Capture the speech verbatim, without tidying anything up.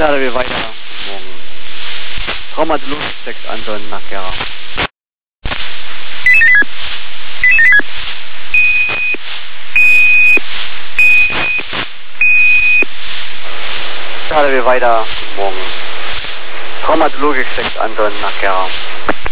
Starten wir weiter. Guten Morgen. Traumatologik sechs Anton nach Gera. Starten wir weiter. Guten Morgen. Traumatologik sechs Anton nach Gera.